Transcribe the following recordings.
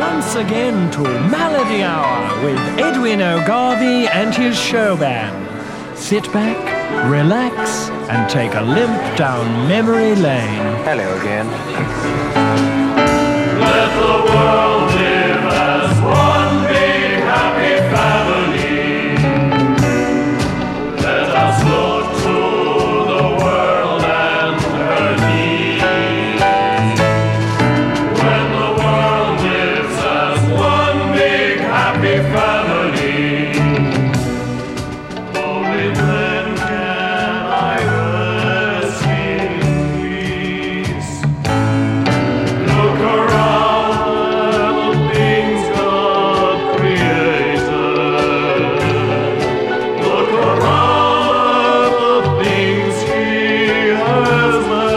once again to Melody Hour with Edwin O'Garvey and his show band. Sit back, relax, and take a limp down memory lane. Hello again. Let the world live as one big happy family. Let us look to the world and her needs. When the world lives as one big happy family, only then can I rest in peace. Look around at the things God created. Look around at the things He has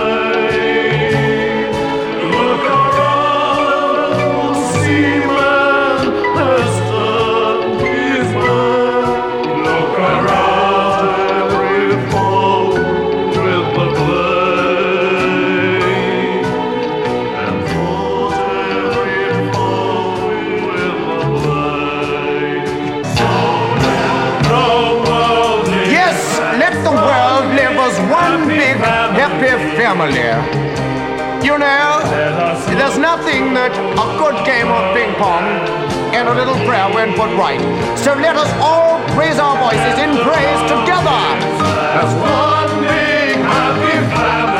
made. Look around and see man has done his work. Look around every fold with the blade, and fold every fold with the blade. So let the world live. Yes, let the world live as one big happy family. You know, there's nothing that a good game of ping pong and a little prayer when put right. So let us all raise our voices in praise together. As one big happy family.